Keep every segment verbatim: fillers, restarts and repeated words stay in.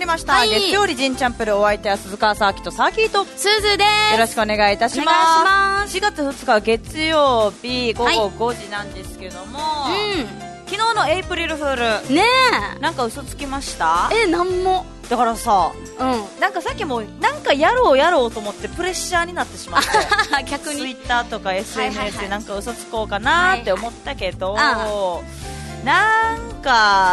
ました、 はい、 月曜日ジンチャンプル、お相手は鈴川サーキとサーキーとスーズーです。 よろしくお願いいたします。 お願いします。 しがつふつか月曜日午後ごじなんですけども、はい、うん、昨日のエイプリルフールねえ、 なんか嘘つきました？ え、なんも。 だからさ、 うん、 なんかさっきもなんかやろうやろうと思ってプレッシャーになってしまって逆にツイッターとか エスエヌエス でなんか嘘つこうかなって思ったけど、はいはい、なんか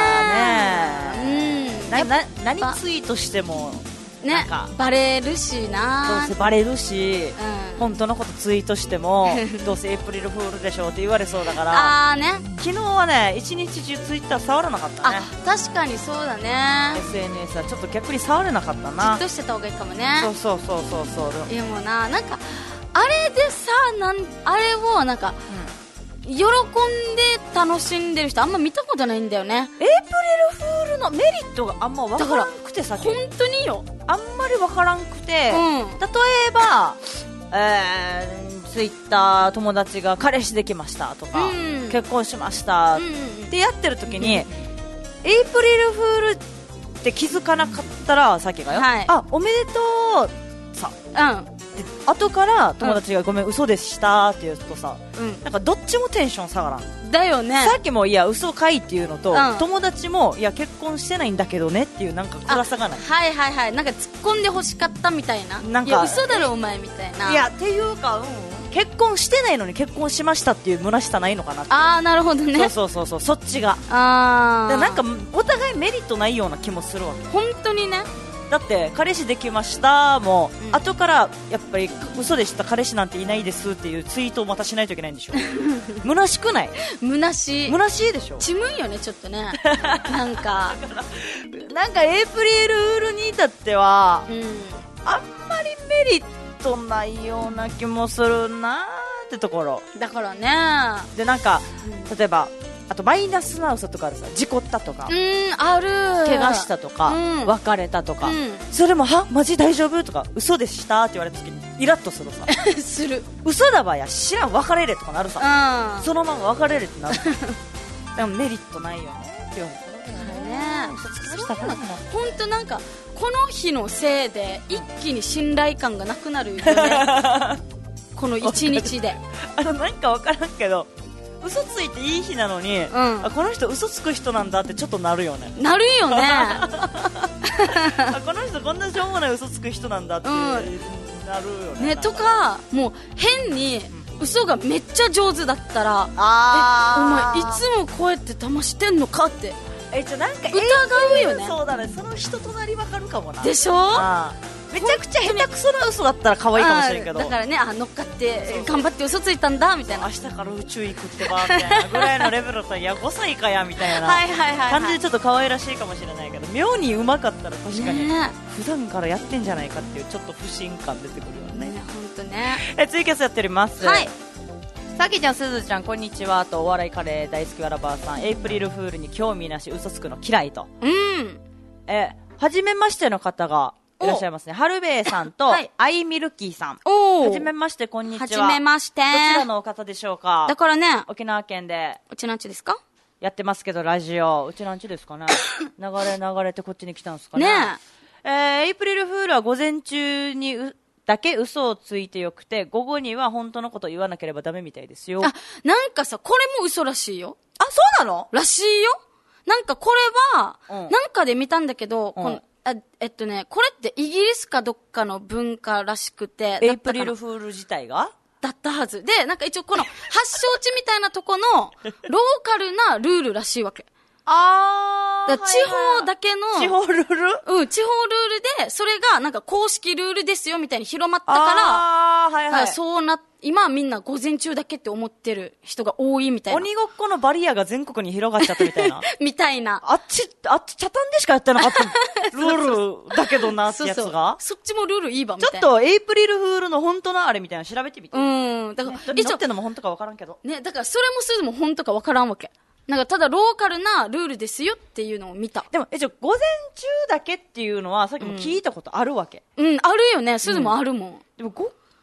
ねえ、うん、なな何ツイートしてもね、なんかバレるしな、 どうせバレるし、うん、本当のことツイートしてもどうせエイプリルフールでしょって言われそうだからあ、ね、 昨日はね一日中ツイッター触らなかったね。 あ、確かにそうだね。 エスエヌエス はちょっと逆に触れなかったな。 じっとしてた方がいいかもね。 そうそうそうそうそう。 でもな、なんかあれでさ、なんあれをなんか、うん、喜んで楽しんでる人あんま見たことないんだよね。 エイプリルフールのメリットがあんま分からんくてさ、 本当によ、 あんまり分からんくて、うん、例えば、えー、ツイッター友達が彼氏できましたとか、うん、結婚しましたってやってる時に、うん、エイプリルフールって気づかなかったらさっきがよ、はい、あ、おめでとうさ、うんで後から友達がごめん、うん、嘘でしたって言うとさ、うん、なんかどっちもテンション下がらんだよね。 さっきもいや嘘かいっていうのと、うん、友達もいや結婚してないんだけどねっていうなんか暗さがない。 はいはいはい、なんか突っ込んで欲しかったみたいな、なんかいや嘘だろお前みたいな。 いやっていうか、うん、結婚してないのに結婚しましたっていう虚しさないのかなって。 あー、なるほどね。 そうそうそうそう、そっちがあー、 なんかお互いメリットないような気もするわけ。 本当にね。 だって彼氏できましたもう、うん、後からやっぱり嘘でした、彼氏なんていないですっていうツイートをまたしないといけないんでしょ虚しくない？ 虚しい虚しいでしょ。 ちむんよねちょっとねなんかなんかエイプリルフールに至っては、うん、あんまりメリットないような気もするなーってところだからね。 でなんか、うん、例えばあとマイナスな嘘とかでさ、事故ったとか、 うん、ある、 怪我したとか、うん、別れたとか、うん、それもはマジ大丈夫とか嘘でしたって言われた時にイラッとするさする。 嘘だばや知らん別れれとかなるさ、うん、そのまま別れれってなるでもメリットないよねって言われたらね、嘘つきましたから本当なんかこの日のせいで一気に信頼感がなくなるよねこの一日であのなんか分からんけど嘘ついていい日なのに、うん、あこの人嘘つく人なんだってちょっとなるよね。 なるよねあこの人こんなしょうもない嘘つく人なんだって、うん、なるよね。 ねとかもう変に嘘がめっちゃ上手だったら、うん、 あえお前いつもこうやって騙してんのかってえじゃなんか疑うよね。 そうだね、その人となりわかるかもな。 でしょ。あめちゃくちゃ下手くそな嘘だったら可愛いかもしれんけど、 だからね、あ乗っかって頑張って嘘ついたんだみたいな、 明日から宇宙行くってばみたいなぐらいのレベルだったらいやごさいかやみたいな感じでちょっと可愛らしいかもしれないけど、妙にうまかったら確かに、ね、普段からやってんじゃないかっていうちょっと不信感出てくるよね。 本当ね。 えツイキャスやっております。 はい。 さきちゃん、すずちゃん、こんにちはと、お笑いカレー大好きわらばーさん、エイプリルフールに興味なし嘘つくの嫌いと、 うん、 え初めましての方がいらっしゃいますね。はるべーさんと、はい、アイミルキーさん。 おはじめまして、こんにちは。はじめまして。どちらのお方でしょうか。 だからね、 沖縄県で。 うちなんちですかやってますけど、ラジオ。うちなんちですかね。流れ流れてこっちに来たんですかね。 ねえ。えー、エイプリルフールは午前中にうだけ嘘をついてよくて、午後には本当のことを言わなければダメみたいですよ。 あ、なんかさ、これも嘘らしいよ。 あ、そうなの？ らしいよ。なんかこれは、うん、なんかで見たんだけど、うん、このあえっとね、これってイギリスかどっかの文化らしくて、 エイプリルフール自体がだったはずで、なんか一応この発祥地みたいなとこのローカルなルールらしいわけ。 あー。 だ地方だけの、 はいはい、地方ルールうん、地方ルールで、それがなんか公式ルールですよみたいに広まったから、 あー、はいはい。 そうな、今はみんな午前中だけって思ってる人が多いみたいな。 鬼ごっこのバリアが全国に広がっちゃったみたいな。 みたいな。 あっち、あっち、チャタンでしかやってなかったルールだけどなってやつが。そうそうそっちもルールいいわみたいな。 ちょっとエイプリルフールの本当のあれみたいな調べてみて。 うん。だから、 ね、一応ってのも本当か分からんけど。 ね、だからそれもするも本当か分からんわけ。なんかただローカルなルールですよっていうのを見た。 でも、え、じゃ午前中だけっていうのはさっきも聞いたことあるわけ。 うん、うん、あるよね。すずもあるもん。 うん、でもご、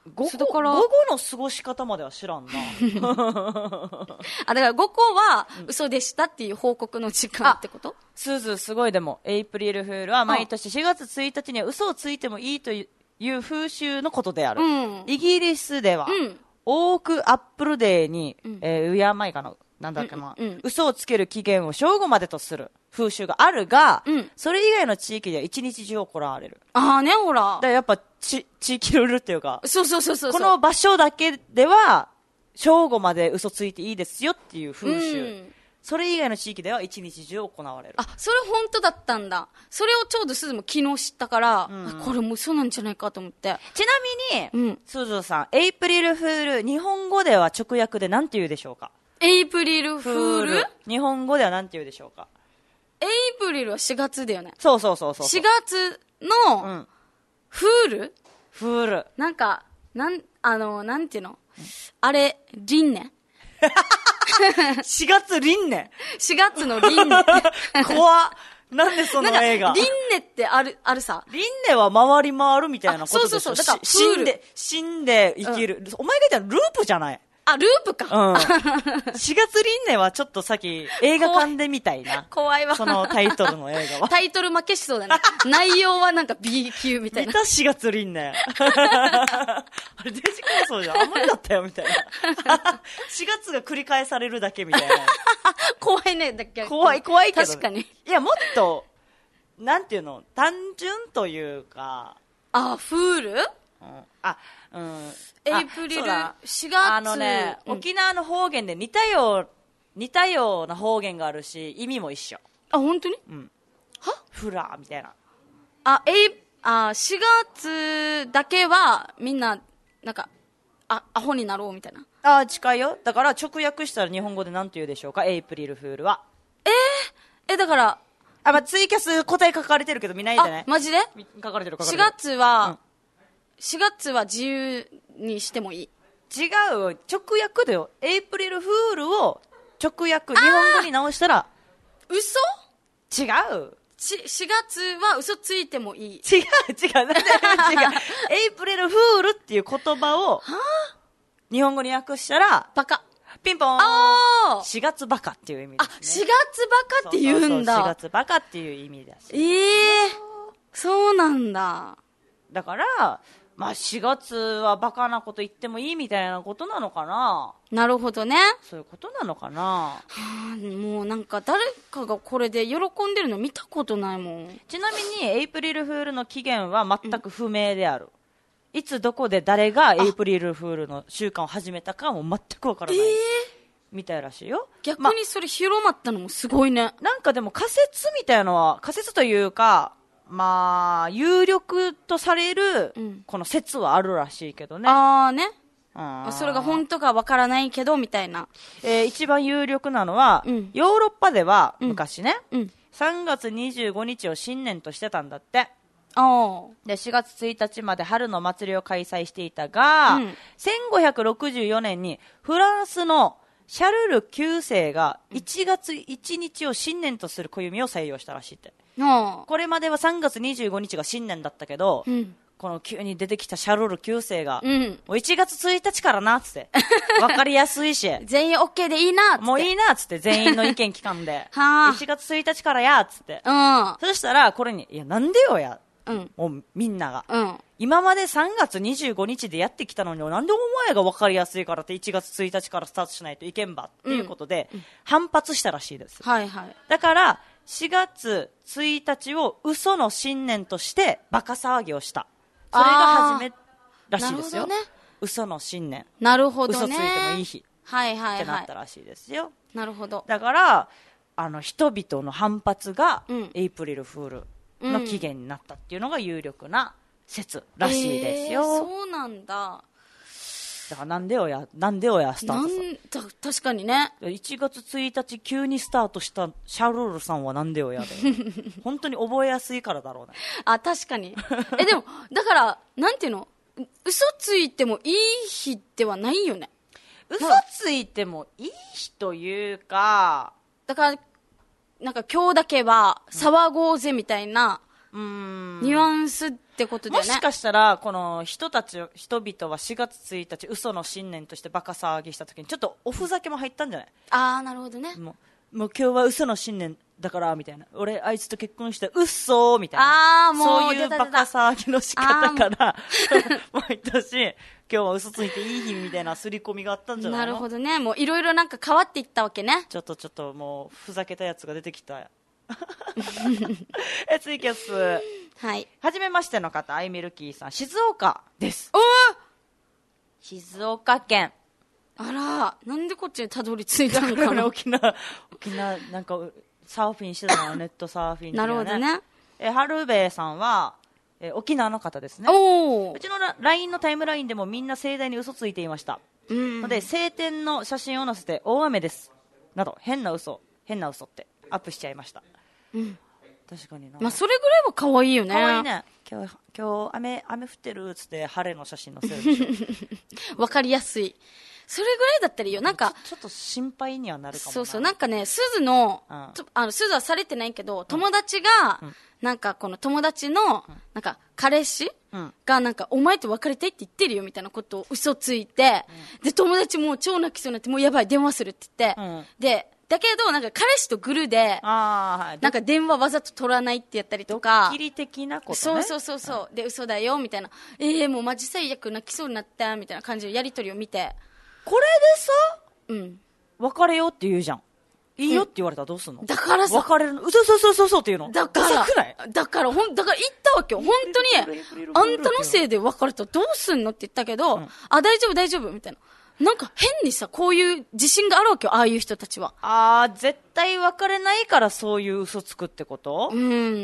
午後、午後の過ごし方までは知らんな。 あ、だから午後は嘘でしたっていう報告の時間ってこと？ すずすごいでも、エイプリルフールは毎年しがつついたちには嘘をついてもいいという風習のことである。うん、イギリスでは、うん、オークアップルデーに、うん、えー、敬いかな、なんだっけな、うんうん、嘘をつける期限を正午までとする風習があるが、うん、それ以外の地域では一日中行われる。 ああね、ほら。 だからやっぱち、地域ルールっていうか、 そうそうそうそう。 この場所だけでは、正午まで嘘ついていいですよっていう風習。うん、それ以外の地域では一日中行われる。 あ、それ本当だったんだ。それをちょうどすずも昨日知ったから、うん、これも嘘なんじゃないかと思って。 ちなみに、うん、すずさん、エイプリルフール、日本語では直訳で何て言うでしょうか？ エイプリルフール？ 日本語では何て言うでしょうか？ エイプリルはしがつだよね。 そうそうそうそう。 しがつの、うん、フール？ フール。 なんか、なん、あの、なんていうの、うん、あれ、リンネしがつリンネしがつのリンネ怖っ。なんでその映画リンネってある、あるさ。 リンネは回り回るみたいなことでしょ。 そうそうそう。だから死んで、死んで生きる。うん、お前が言ったらループじゃない？ あ、ループか。 うん。しがつリンネはちょっとさっき映画館で見たいな。 怖いわ。 そのタイトルの映画は。 タイトル負けしそうだね。内容はなんか B 級みたいな。 見たしがつリンネ。あれデジ放送じゃん。あんまりだったよみたいな。しがつが繰り返されるだけみたいな。 怖いね。だっけ怖い、怖いけど、ね。 確かに。 いや、もっと、なんていうの、単純というか。 あ、フール？うん、 あ、うん。 エイプリルしがつ。 あのね、うん、沖縄の方言で似たよう、似たような方言があるし、意味も一緒。 あ、本当に？ うん。 は？ フラーみたいな。 あ、えい、あ、しがつだけは、みんな、なんか、あ、アホになろうみたいな。 あ、近いよ。だから直訳したら日本語で何て言うでしょうか？エイプリルフールは。 えー、え、だから、 あ、まあ、ツイキャス答え書かれてるけど見ないでね。 あ、マジで？ 書かれてる書かれてる。 しがつは、うん、しがつは自由にしてもいい。 違う。直訳だよ。エイプリルフールを直訳、日本語に直したら。 嘘？ 違う。 し、しがつは嘘ついてもいい。 違う、違う。違う。エイプリルフールっていう言葉を、日本語に訳したら、 バカ。 ピンポーン。あしがつバカっていう意味ですね。 あ、しがつバカって言うんだ。 そうそうそうしがつバカっていう意味だし。 ええー、そうなんだ。 だから、まあしがつはバカなこと言ってもいいみたいなことなのかな。 なるほどね。 そういうことなのかな。 はあ、もうなんか誰かがこれで喜んでるの見たことないもん。 ちなみにエイプリルフールの起源は全く不明である。うん、いつどこで誰がエイプリルフールの習慣を始めたかも全くわからない。えーみたいらしいよ。 逆にそれ広まったのもすごいね。 ま、なんかでも仮説みたいなのは、仮説というか、まあ、有力とされる、この説はあるらしいけどね。 うん、ああね。あそれが本当かわからないけど、みたいな。 えー、一番有力なのは、うん、ヨーロッパでは、昔ね、うんうん、さんがつにじゅうごにちを新年としてたんだって。でしがつついたちまで春の祭りを開催していたが、うん、せんごひゃくろくじゅうよねんにフランスのシャルルきゅうせいがいちがついちにちを新年とする暦を採用したらしいって。うん、これまではさんがつにじゅうごにちが新年だったけど、うん、この急に出てきたシャルルきゅうせいが、うん、もういちがつついたちからなっつって、わかりやすいし。 全員 OK でいいなっつって。 もういいなっつって、全員の意見聞かんで。はあ、いちがつついたちからやっつって。うん、そしたら、これに、いや、なんでよや。うん、もうみんなが、うん、今までさんがつにじゅうごにちでやってきたのになんでお前が分かりやすいからっていちがつついたちからスタートしないといけんばっていうことで反発したらしいです、 うんはいはい、 だからしがつついたちを嘘の新年としてバカ騒ぎをした。それが初めらしいですよ、ね、嘘の新年。 なるほどね。 嘘ついてもいい日、 はいはいはい、 ってなったらしいですよ。 なるほど。 だからあの人々の反発がエイプリルフールの起源になったっていうのが有力な説らしいですよ。 えー、そうなんだ。 だからなんでよや、なんでよやスタートなんだ、確かにね。 いちがつついたち急にスタートしたシャルールさんはなんでよやで。本当に覚えやすいからだろうね。 あ、確かに。え、でも、だから、なんていうの、嘘ついてもいい日ではないよね。 嘘ついてもいい日というか、 だから、なんか今日だけは騒ごうぜみたいなうーん。 ニュアンスってことだよね。 もしかしたら、この人たち、人々はしがつついたち、嘘の新年としてバカ騒ぎした時に、ちょっとおふざけも入ったんじゃない？ あー、なるほどね。 もう、もう今日は嘘の新年だから、みたいな。俺、あいつと結婚した嘘みたいな。 あー、もう、 そういうバカ騒ぎの仕方から、毎年、今日は嘘ついていい日みたいな刷り込みがあったんじゃないの？ なるほどね。もういろいろなんか変わっていったわけね。 ちょっとちょっともう、ふざけたやつが出てきた。え、ツイキャス。 はい。 はじめましての方、アイミルキーさん、静岡です。 おー静岡県。 あら、なんでこっちにたどり着いたのかな。 沖縄、沖縄、なんか、サーフィンしてたのネットサーフィン、ね、 なるほどね。 え、はるべえさんは、え、沖縄の方ですね。 おー。 うちの ライン のタイムラインでもみんな盛大に嘘ついていました。 うん。 ので、晴天の写真を載せて、大雨です。など、変な嘘、変な嘘ってアップしちゃいました。 うん。 確かにな。 まあ、それぐらいは可愛いよね。 可愛いね。今日、今日、雨、雨降ってるっつって、晴れの写真載せるでしょ。 わかりやすい。それぐらいだったらいいよ。なんか、 ちょっと心配にはなるかもな。 そうそう。なんかね、鈴の、うん、あの、鈴はされてないけど、友達が、うん、なんかこの友達の、うん、なんか彼氏、うん、がなんか、お前と別れたいって言ってるよみたいなことを嘘ついて、うん、で、友達もう超泣きそうになって、もうやばい、電話するって言って、うん、で、だけど、なんか彼氏とグルで、 あ、 なんか電話わざと取らないってやったりとか。 ドッキリ的なことね。 そうそうそうそう。うん、で、嘘だよ、みたいな。ええー、もうマジ最悪泣きそうになった、みたいな感じのやりとりを見て。 これでさ、 うん。 別れようって言うじゃん。いいよって言われたらどうすんの？ だからさ。 別れるの？そうそうそうそうそうって言うの？ だから。 くない？ だから、ほん、だから言ったわけよ。本当に、あんたのせいで別れたらどうすんのって言ったけど、うん、あ、大丈夫大丈夫、みたいな。なんか変にさ、こういう自信があるわけよ、ああいう人たちは。 ああ、絶対別れないからそういう嘘つくってこと？ うん、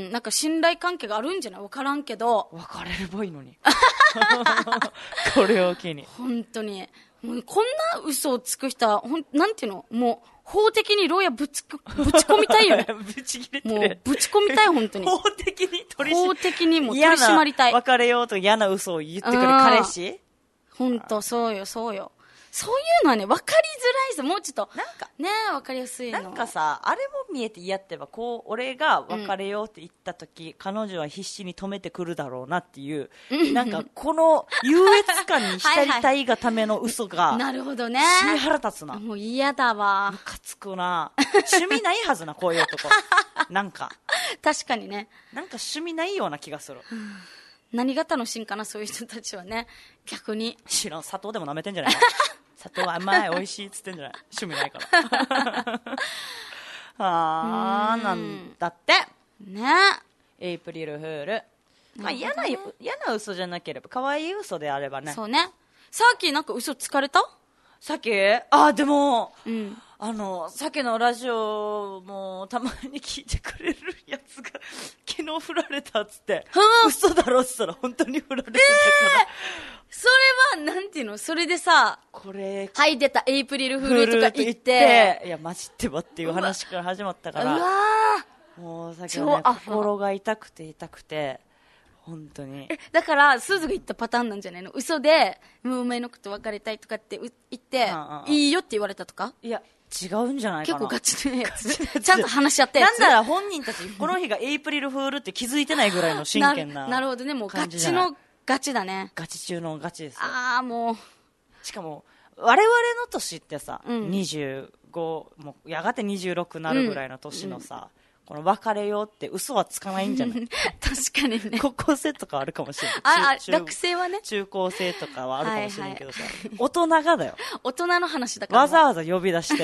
なんか信頼関係があるんじゃない？わからんけど。 別れればいいのに。これを機に。 本当に。もうこんな嘘をつく人は、ほん、なんていうの？もう、法的に牢屋ぶち、ぶち込みたいよね。 ぶち切れてる。 もう、ぶち込みたい、本当に。 法的に取り締まり。 法的にも取り締まりたい。 別れようと嫌な嘘を言ってくる彼氏？ 本当、そうよ、そうよ。そういうのはね、分かりづらいです。もうちょっと。 なんか。 ねえ、分かりやすいの。 なんかさ、あれも見えて嫌ってば、こう、俺が別れようって言った時、うん、彼女は必死に止めてくるだろうなっていう、なんか、この優越感に浸りたいがための嘘が。はいはい、 なるほどね。 死に腹立つな。 もう嫌だわ。 ムカつくな。趣味ないはずな、こういう男。なんか。 確かにね。 なんか趣味ないような気がする。 何が楽しいんかな、そういう人たちはね。逆に。 知らん、砂糖でも舐めてんじゃないの？砂糖は甘い、美味しいっつってんじゃない？趣味ないから。あー、なんだって。 ねエイプリルフール。まあ、嫌な、嫌な嘘じゃなければ、可愛い嘘であればね。 そうね。さっきなんか嘘つかれた？ さっきあ、でも、 うん、 あの、さっきのラジオもたまに聞いてくれるやつが、昨日振られたっつって、嘘だろっつったら本当に振られてたから。えー、 それは、なんていうの？それでさ、 これ、 はい、出た、エイプリルフールとか言って、 いや、マジってばっていう話から始まったから、 うわもうさっきのね、心が痛くて痛くて、本当に。 え、だから、スズが言ったパターンなんじゃないの？嘘で、もうお前のこと別れたいとかって言って、いいよって言われたとか？ いや、違うんじゃないかな。 結構ガチなやつ。ちゃんと話し合ったやつ。 なんなら本人たち、この日がエイプリルフールって気づいてないぐらいの真剣な。 なるほどね、もうガチのガチだね。 ガチ中のガチですよ。 ああ、もう。 しかも、我々の年ってさ、うん、にじゅうご、もうやがてにじゅうろくなるぐらいの年のさ、うんうん、この別れようって嘘はつかないんじゃない？ 確かにね。 高校生とかあるかもしれない。 あ、あ、学生はね。 中高生とかはあるかもしれないけどさ、はいはい、大人がだよ。 大人の話だから。 わざわざ呼び出して、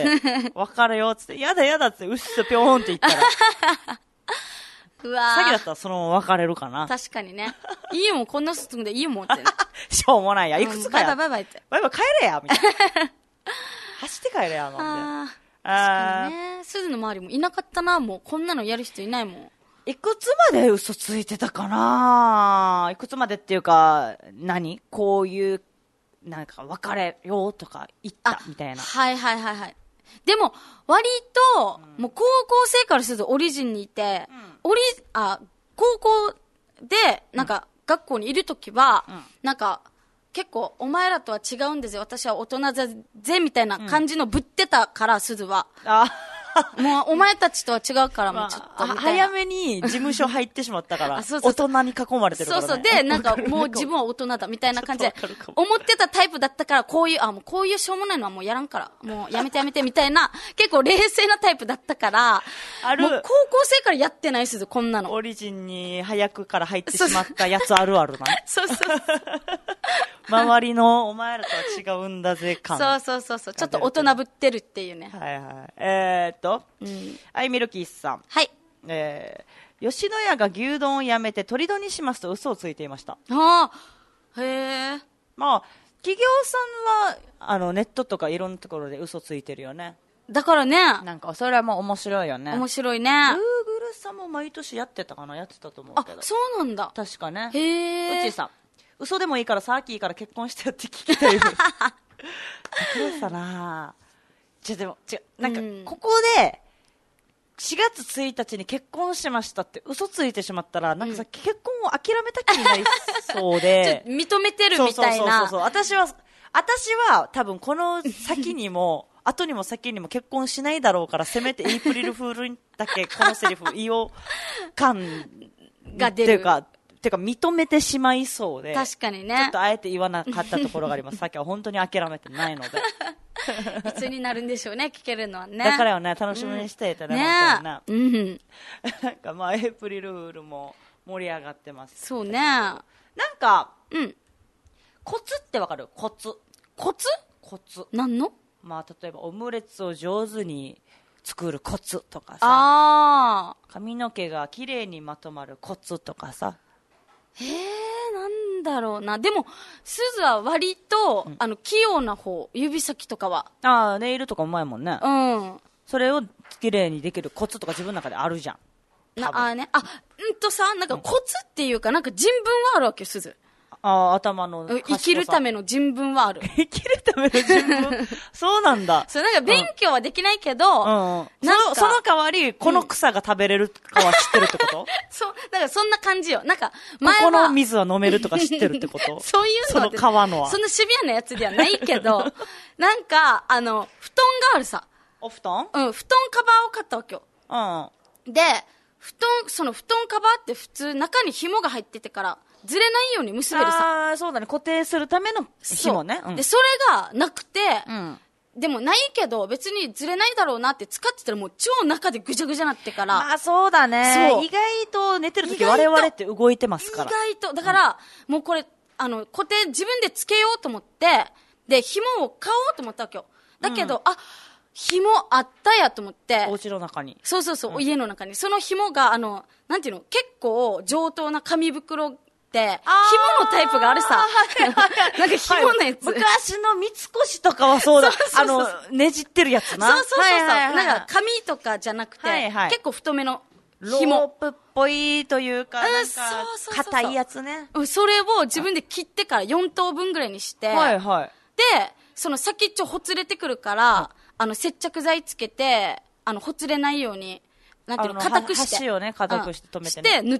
別れようっつって、やだやだって、うっすぴょーんって言ったら。 うわ詐欺だったらそのまま別れるかな。 確かにね。いいよもん、こんなすつんでいいよもんって、ね。 しょうもないや、いくつかや。 うん、バイバイバイバイって。 バイバイ帰れや、みたいな。走って帰れや、なんで。 確かにね。鈴の周りもいなかったな、もう。こんなのやる人いないもん。 いくつまで嘘ついてたかないくつまでっていうか、何こういう、なんか別れようとか言ったみたいな。 はいはいはいはい。でも、割と、うん、もう高校生からするとオリジンにいて、うん、オリ、あ、高校で、なんか、学校にいるときは、うん、なんか、結構、お前らとは違うんですよ。私は大人ぜ、ぜみたいな感じのぶってたから、鈴は。 あもうお前たちとは違うから、もうちょっと、 まあ、早めに事務所入ってしまったから、 そうそうそう、 大人に囲まれてるから、ね。 そうそう。で、なんかもう自分は大人だみたいな感じで、思ってたタイプだったから、こういう、あ、もうこういうしょうもないのはもうやらんから、もうやめてやめてみたいな、結構冷静なタイプだったから、 ある。 もう高校生からやってないっす、こんなの。 オリジンに早くから入ってしまったやつあるあるな。 そうそうそう。 周りのお前らとは違うんだぜ感。 そうそうそうそう。ちょっと大人ぶってるっていうね。 はいはい。えー、っと、うん、アイミルキーさん。 はい。 えー、吉野家が牛丼をやめて鶏丼にしますと嘘をついていました。 ああ、へえ。 まあ、企業さんは、あの、ネットとかいろんなところで嘘ついてるよね。 だからね。 なんか、それはもう面白いよね。 面白いね。 グーグルさんも毎年やってたかな、やってたと思うけど。 あ、そうなんだ。 確かね。 へえ。 うちさん。嘘でもいいからさっきいいから結婚してよって聞きたい。だからさなじゃでも、違う、なんか、ここで、しがつついたちに結婚しましたって嘘ついてしまったら、なんかさ、うん、結婚を諦めた気になりそうで。 認めてるみたいな。 そうそうそうそう。私は、私は多分この先にも、後にも先にも結婚しないだろうから、せめてエイプリルフールにだけこのセリフ言おう感が出る。 っていうか、てか認めてしまいそうで。 確かにね。 ちょっとあえて言わなかったところがあります。さっきは本当に諦めてないので。 いつになるんでしょうね、聞けるのはね。 だからよね、楽しみにしていてね、うん、 ねうん。 なんかまあ、エイプリルフールも盛り上がってます。 そうね。 なんか、 うん。 コツってわかる？コツ。 コツ？ コツ。 何の？ まあ、例えばオムレツを上手に作るコツとかさ。 あー。髪の毛が綺麗にまとまるコツとかさ。 へえ、なんだろうな。でも、すずは割と、うん、あの、器用な方、指先とかは。 ああ、ネイルとかうまいもんね。 うん。 それを綺麗にできるコツとか自分の中であるじゃん。 なあね。あ、うんとさ、なんかコツっていうか、なんか人文はあるわけよ、すず。 ああ、頭の生きるための人文はある。 生きるための人文そうなんだ。 そう、なんか勉強はできないけど、 うんうん、なんかその、その代わり、この草が食べれるかは知ってるってこと、うん、 そう、だからそんな感じよ。なんか、前は。 ここの水は飲めるとか知ってるってことそういうのその川のは。 そんなシビアなやつではないけど、なんか、あの、布団があるさ。 お布団うん、布団カバーを買ったわけよ。 うん。 で、布団、その布団カバーって普通中に紐が入っててから、ずれないように結べるさ。 ああ、そうだね。固定するための紐ね。 うん、で、それがなくて、うん、でもないけど別にずれないだろうなって使ってたらもう超中でぐちゃぐちゃなってから。 まあそうだね。意外と寝てる時我々って動いてますから。 意外と。だから、うん、もうこれ、あの、固定自分でつけようと思って、で、紐を買おうと思ったわけよ。だけど、うん、あ、紐あったやと思って。 お家の中に。 そうそうそう、うん、家の中に。その紐が、あの、なんていうの、結構上等な紙袋紐のタイプがあるさ。なんか紐のやつ。 はい、昔の三越とかはそうだ。そうそうそうあの、ねじってるやつな。 そうそうそう。はいはいはい、なんか紙とかじゃなくて、はいはい、結構太めの紐。 ロープっぽいというか、なんか硬いやつね。 それを自分で切ってからよん等分ぐらいにして、 はいはい、 で、その先っちょほつれてくるから、あの、接着剤つけて、あの、ほつれないように、なんていうの、硬くして。 端をね、硬くして止めてね。 して、塗って、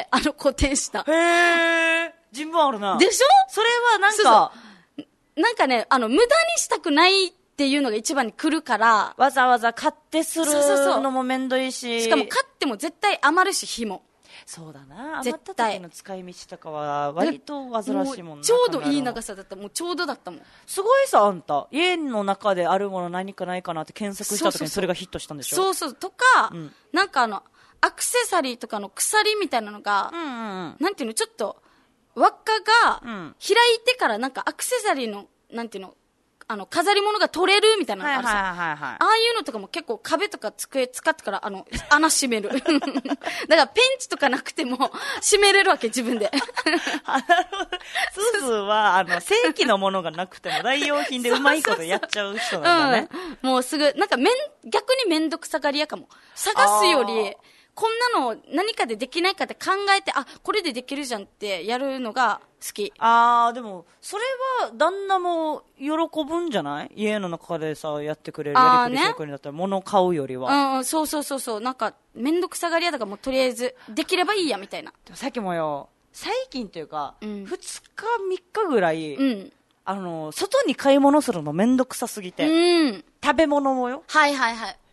あの、固定した。 へー。人文あるな。 でしょ？ それはなんか、そうそうなんかね、あの、無駄にしたくないっていうのが一番に来るから。 わざわざ買ってするのもめんどいし。そうそうそう。 しかも買っても絶対余るし、紐。 そうだな。余った時の使い道とかは割と煩わしいもんな。 ちょうどいい長さだった。もうちょうどだったもん。 すごいさ、あんた。家の中であるもの何かないかなって検索した時にそれがヒットしたんでしょ？ そうそうそう。とか、うん、なんかあの、アクセサリーとかの鎖みたいなのが、 うんうんうん、 なんていうの、ちょっと、輪っかが開いてからなんかアクセサリーの、なんていうの、あの、飾り物が取れるみたいなのがあるさ。 はいはいはいはい。ああいうのとかも結構壁とか机使ってから、あの、穴閉める。だからペンチとかなくても閉めれるわけ、自分で。 なるほど。すずは、あの、正規のものがなくても代用品でうまいことやっちゃう人なんだね。 うん、もうすぐ、なんかめん、逆にめんどくさがり屋かも。探すより、こんなの何かでできないかって考えて、あ、これでできるじゃんってやるのが好き。 あー、でも、それは旦那も喜ぶんじゃない？家の中でさ、やってくれるやりくり職人だったら、物を買うよりは。 うん、そうそうそうそう。なんか、めんどくさがり屋だからもうとりあえず、できればいいや、みたいな。 でもさっきもよ、最近というか、 うん、 ふつかみっかぐらい、 うん、 あの、外に買い物するのめんどくさすぎて。 うん、 食べ物もよ。 はいはいはい。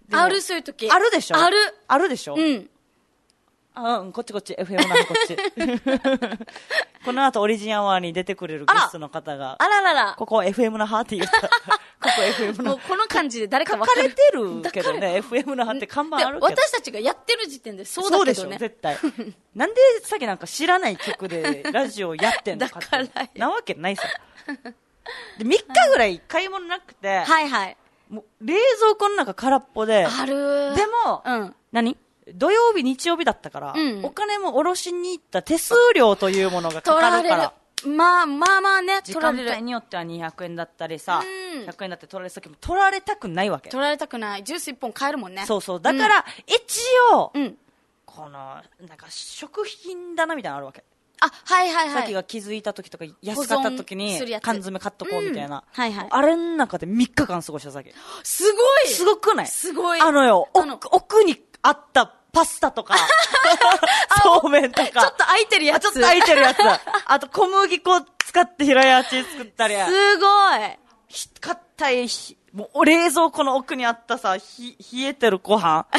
ある、そういう時。 あるでしょある。 あるでしょうん。 あ、うん、こっちこっち、エフエム なのこっち。この後オリジンアワーに出てくれるゲストの方が、 あららら。 ここ エフエム な派って言った。ここ エフエム の。 もうこの感じで誰か分書かかる。 れてるけどね、エフエム な派って看板あるけど。 私たちがやってる時点でそうだけどね。 そうでしょ、絶対。なんでさっきなんか知らない曲でラジオやってんのかって。 だからなわけないさ。で、みっかぐらい買い物なくて、 はいはい。 もう冷蔵庫の中空っぽで、 ある。 でも、 うん。 何土曜日、日曜日だったから、うん、お金も下ろしに行った手数料というものがかかるから。 まあまあまあね、 時間帯によってはにひゃくえんだったりさ、うん、ひゃくえんだって取られる時も取られたくないわけ。 取られたくない。ジュースいっぽん買えるもんね。 そうそう。だから、うん、一応、うん、この、なんか食品だなみたいなのあるわけ。 あ、はいはいはい。 さっきが気づいた時とか、安かった時に、缶詰買っとこうみたいな。 うん、はいはい。 あれの中でみっかかん過ごした先。 すごいすごくない？ すごい。 あのよ、あの奥にあったパスタとか、そうめんとか。 ちょっと空いてるやつ。 ちょっと空いてるやつ。あと小麦粉使って平屋チ作ったり。 すごい。 硬い、もう冷蔵庫の奥にあったさ、ひ、冷えてるご飯。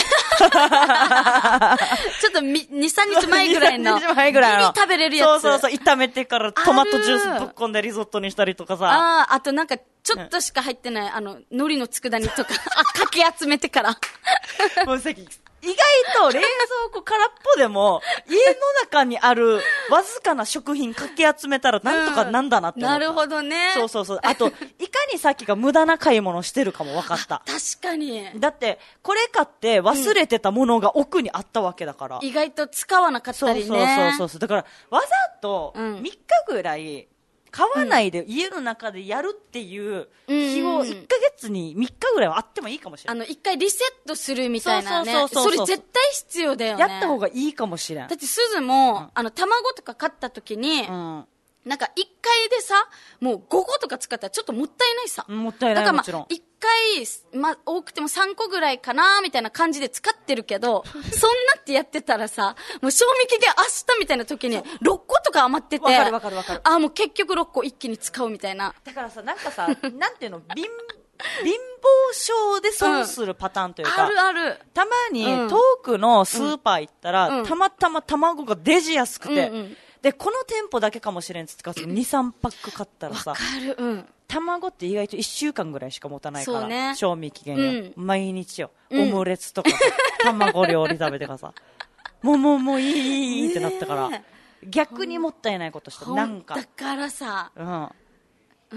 ちょっとみ、に、さんにちまえぐらいの。 に、さんにちまえぐらいの。 食べれるやつ。 そうそうそう、炒めてからトマトジュースぶっ込んでリゾットにしたりとかさ。 ああ、あとなんか、ちょっとしか入ってない、あの、海苔の佃煮とか、あ、かき集めてから。 もうさっき、意外と冷蔵庫空っぽでも、家の中にあるわずかな食品かき集めたらなんとかなんだなって思った、うん。 なるほどね。 そうそうそう。あと、いかにさっきが無駄な買い物してるかも分かった。 確かに。 だって、これ買って忘れてたものが奥にあったわけだから。 うん、意外と使わなかったりね。 そうそうそうそう。だから、わざとみっかぐらい、買わないで家の中でやるっていう日をいっかげつにみっかぐらいはあってもいいかもしれない。 あの、一回リセットするみたいなね。そうそうそうそう。それ絶対必要だよね。 やった方がいいかもしれん。 だってすずも、うん、あの、卵とか買った時に、うん、なんか一回でさ、もうごことか使ったらちょっともったいないさ。 もったいない、 だからまあ、 もちろん。 一回、まあ、多くてもさんこぐらいかな、みたいな感じで使ってるけど、そんなってやってたらさ、もう賞味期限明日みたいな時にろっことか余ってて。 わかるわかるわかる。 あ、もう結局ろっこ一気に使うみたいな。 だからさ、なんかさ、なんていうの、貧、貧乏症で損するパターンというか、 うん、あるある。 たまに遠くのスーパー行ったら、うん、たまたま卵がデジ安くて、うんうん、で、この店舗だけかもしれんつって、に、さんパック買ったらさ、 わかる、うん。 卵って意外といっしゅうかんぐらいしか持たないから、 ね、 賞味期限よ、うん、毎日よ、オムレツとか、うん、卵料理食べてからさ、もうもうもういい、いいってなったから、逆にもったいないことして、なんか。 だからさ、 うん。うん、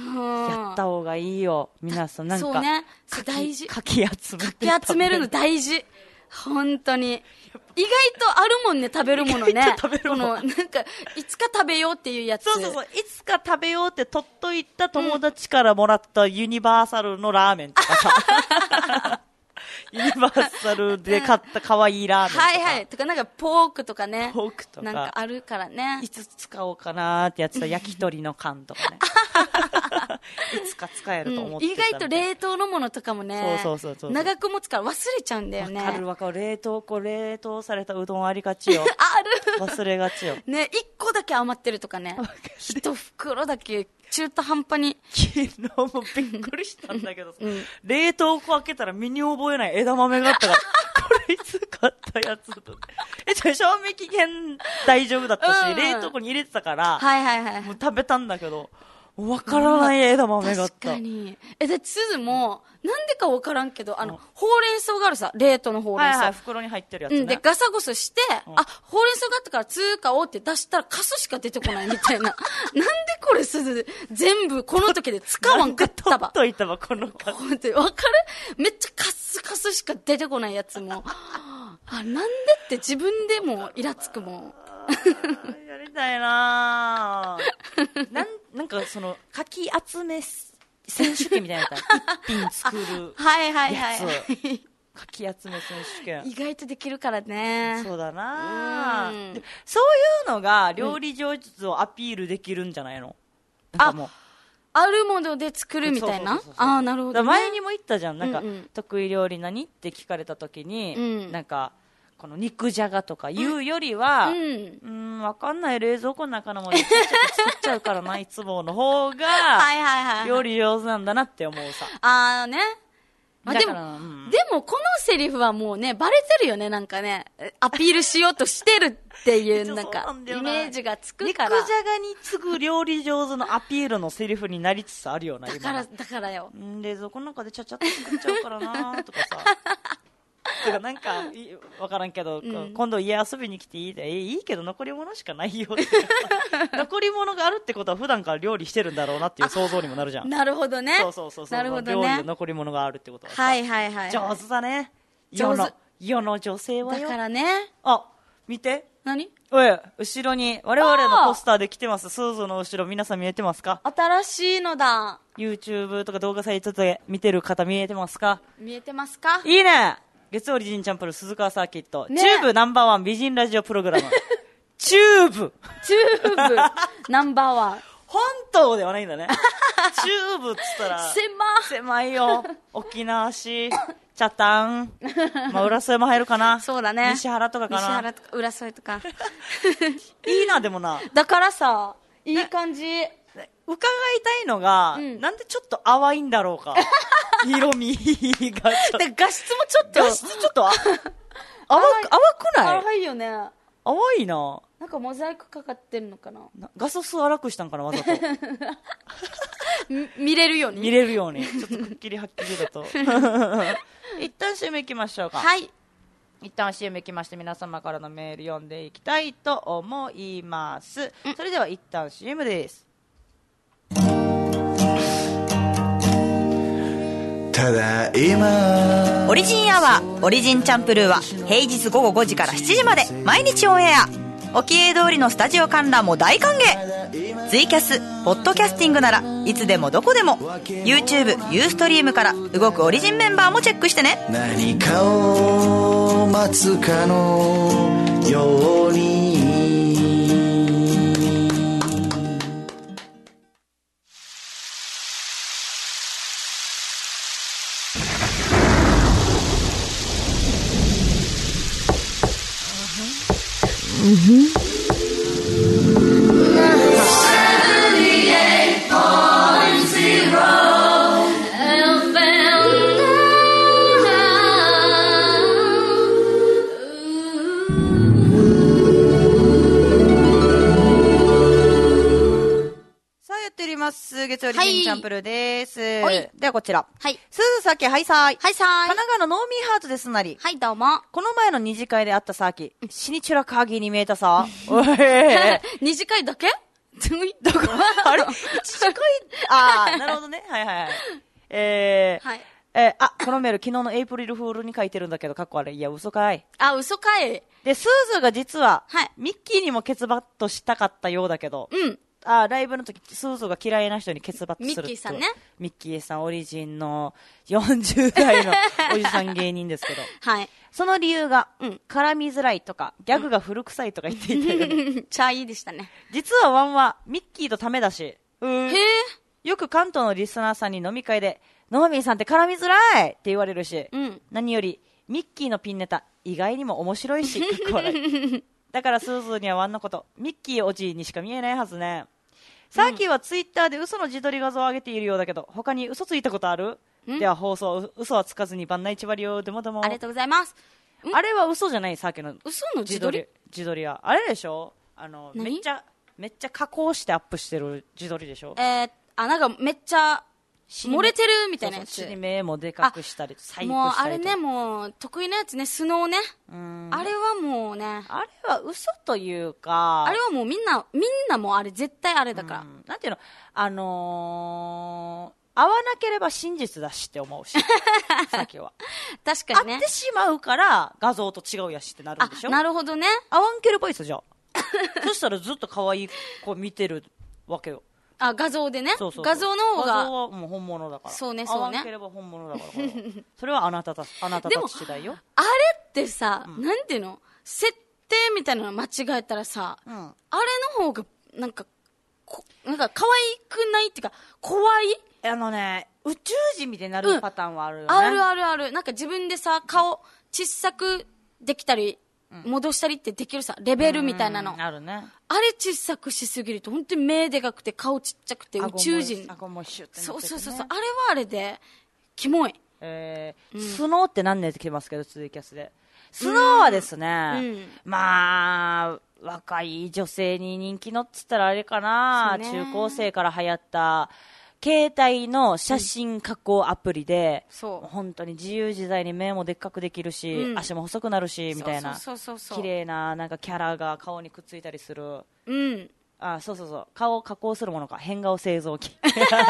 やった方がいいよ。皆さん、なんか。 そうね。大事。 かき集めて。かき集めるの大事。本当に。意外とあるもんね、食べるものね。 食べるもの。 なんか、いつか食べようっていうやつ。 そうそうそう。いつか食べようって取っといた友達からもらったユニバーサルのラーメンとかさ。ユニバーサルで買った可愛いラーメンとか。 はいはい。とかなんかポークとかね。 ポークとか。 なんかあるからね。 いつ使おうかなーってやつは焼き鳥の缶とかね。いつか使えると思ってた、 うん、意外と冷凍のものとかもね。 そうそうそうそう。 長く持つから忘れちゃうんだよね。 わかるわかる。冷凍庫、冷凍されたうどんありがちよ。 ある。 忘れがちよ。 ね、一個だけ余ってるとかね。一袋だけ中途半端に。 昨日もびっくりしたんだけど、うん、冷凍庫開けたら身に覚えない枝豆があったから、これいつ買ったやつと。え、じゃあ賞味期限大丈夫だったし、うん、冷凍庫に入れてたから、 はいはいはい。 もう食べたんだけど、わからない枝豆があった。 確かに。え、だってすずも、なんでかわからんけど、あの、うん、ほうれん草があるさ、冷凍のほうれん草。 はいはい、袋に入ってるやつね。 うん、で、ガサゴソして、うん、あ、ほうれん草があったから通貨をって出したらカスしか出てこないみたいな。なんでこれすず、全部この時で使わんかったば。 取っといたわ、このカス。 ほんとわかる？めっちゃカスカスしか出てこないやつも。あ、なんでって自分でもイラつくもん。 やりたいなぁ。なん、なんかその、かき集め選手権みたいなやつ。一品作るやつ。 はいはいはい。 かき集め選手権。 意外とできるからね。 そうだなぁ。でそういうのが料理上手をアピールできるんじゃないの？うん、なんかもう。 あるもので作るみたいな。ああ、なるほど、ね。 前にも言ったじゃん。なんか、うんうん、得意料理何って聞かれた時に、うん、なんか、この肉じゃがとか言うよりは、うん、うん、わかんない冷蔵庫の中のものちっちゃく作っちゃうからな、いつもの方が、はいはいはい。料理上手なんだなって思うさ。 あーね。 まあでも、うん、 でもこのセリフはもうね、バレてるよね、なんかね。アピールしようとしてるっていう、なんか、イメージがつくから。 肉じゃがに次ぐ料理上手のアピールのセリフになりつつあるよな、 だから、だからよ。 ん冷蔵庫の中でちゃちゃっと作っちゃうからなとかさ。だからなんか、わからんけど、うん、今度家遊びに来ていいで、え、いいけど残り物しかないよって残り物があるってことは普段から料理してるんだろうなっていう想像にもなるじゃん。 なるほどね。 そうそうそうそう。なるほどね。料理で残り物があるってことはさ。 はいはいはい、はい。 上手だね。世の、世の女性はよ。 だからね。 あ、見て。 何？ おい、後ろに我々のポスターで来てます。スーズの後ろ皆さん見えてますか？ 新しいのだ。 YouTube とか動画サイトで見てる方見えてますか？ 見えてますか？ いいね。月曜オリジンチャンプル鈴川サーキット、ね、チューブナンバーワン美人ラジオプログラムチューブチューブナンバーワン本島ではないんだねチューブっつったら狭狭いよ沖縄市北谷まあ浦添も入るかな。 そうだね。 西原とかかな。 西原とか浦添とかいいな。でもな、 だからさ、いい感じ。 伺いたいのが、うん、なんでちょっと淡いんだろうか色味がちょっと画質もちょっと画質ちょっと淡く、淡くない？ 淡いよね。 淡いな。 なんかモザイクかかってるのかな。 な画素数荒くしたんかな、わざと見れるように見れるようにちょっとくっきりはっきりだと一旦 シーエム 行きましょうか。 はい、 一旦 シーエム 行きまして皆様からのメール読んでいきたいと思います。それでは一旦 シーエム です。ただいまオリジンアワーオリジンチャンプルーは平日午後ごじからしちじまで毎日オンエア。沖江通りのスタジオ観覧も大歓迎。ツイキャスポッドキャスティングならいつでもどこでも YouTube ユーストリームから動くオリジンメンバーもチェックしてね。何かを待つかのように月曜日にチャンプルです。はい、ではこちら。はい。すずさき、はいさーい。 はいさーい。 神奈川のノーミーハートですなり。 はい、どうも。 この前の二次会で会ったさーき、死にチュラカーギーに見えたさ。おい。 二次会だけどこあれ一次会あー、なるほどね。はいはいはい。えー、はい。えー、あ、このメール昨日のエイプリルフールに書いてるんだけど、かっこあれ。いや、嘘かい。 あ、嘘かい。 で、スーズが実は、はい。ミッキーにもケツバットしたかったようだけど。うん。あ、ライブの時、スーズが嫌いな人にケツバットする。 ミッキーさんね。 ミッキーさん、オリジンのよんじゅう代のおじさん芸人ですけど。はい。その理由が、うん、絡みづらいとか、ギャグが古臭いとか言っていたよね。 ちゃいいでしたね。 実はワンは、ミッキーとためだし。へー。よく関東のリスナーさんに飲み会で、ノーミーさんって絡みづらいって言われるし、うん、何より、ミッキーのピンネタ、意外にも面白いし、かっこ笑い。だからスーズーにはワンのこと、ミッキーおじいにしか見えないはずね。サーキーはツイッターで嘘の自撮り画像を上げているようだけど、他に嘘ついたことある？では放送、嘘はつかずに番内一割をでもでも。 ありがとうございます。 あれは嘘じゃない、サーキーの。 嘘の自撮り？ 自撮りは。あれでしょ？あの、めっちゃ、めっちゃ加工してアップしてる自撮りでしょ？ えー、あ、なんかめっちゃ、漏れてるみたいなやつ。 そうそう、目もでかくしたり、細工したりと。 もうあれね、もう得意なやつね、スノーね。うんあれはもうね。 あれは嘘というか。 あれはもうみんな、みんなもうあれ絶対あれだから。 なんていうの、あのー、合わなければ真実だしって思うし。さっきは。 確かにね。 合ってしまうから画像と違うやしってなるんでしょ？ なるほどね。 合わんければいいっすじゃあ。そしたらずっと可愛い子見てるわけよ。 あ、画像でね。 そうそうそう。 画像の方が。 画像はもう本物だから。 そうね、そうね。 合わんければ本物だから。それはあなたた、あなたたち次第よ。 あれってさ、うん、なんていうの？設定みたいなの間違えたらさ、うん、あれの方が、なんか、こなんか可愛くないっていうか、怖い？ あのね、宇宙人みたいになるパターンはあるよね。うん、 あるあるある。なんか自分でさ、顔、小さくできたり、戻したりってできるさ、レベルみたいなの。 あるね。 あれ小さくしすぎると、本当に目でかくて、顔ちっちゃくて、宇宙人。 顎もシュッてなっててね。 そうそうそうそう。あれはあれで、キモい。 えーうん、スノーって何年って来てますけど、ツイキャスで。スノーはですね、うん、まあ、若い女性に人気のっつったらあれかな、中高生から流行った、携帯の写真加工アプリで、うん、本当に自由自在に目もでっかくできるし、うん、足も細くなるし、みたいな、綺麗な、なんかキャラが顔にくっついたりする。うん。あ、そうそうそう。顔を加工するものか。変顔製造機。